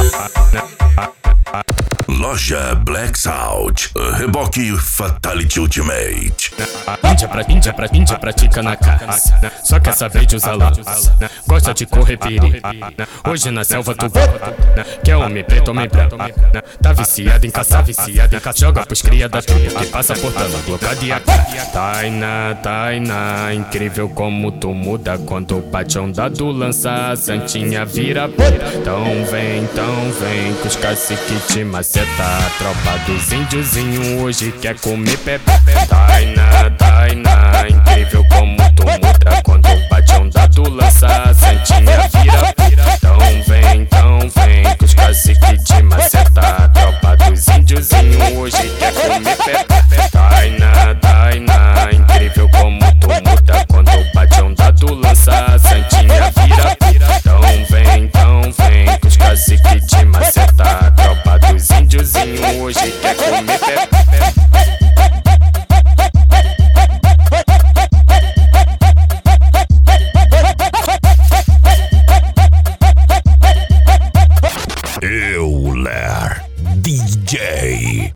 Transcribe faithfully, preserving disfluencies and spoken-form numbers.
Loja Black Sound, reboque Fatality Ultimate. Índia pra índia pra índia pratica na casa, só quer saber de usar lã. Gosta de correr piri. Hoje na selva tu quer homem preto, homem branco. Tá viciado em caçar, viciado em caçar. Joga pros cria da trilha que passa portando blocada e a cara. Tainá, Tainá, incrível como tu muda quando bate a onda do lança. A santinha vira puta. Então vem, então vem que os cacique te maceta. A tropa dos índiozinho hoje quer comer pepe. Tainá, Tainá, incrível como tu muda quando bate a onda do lança. A santinha vira puta. Então vem, então vem que os cacique te maceta.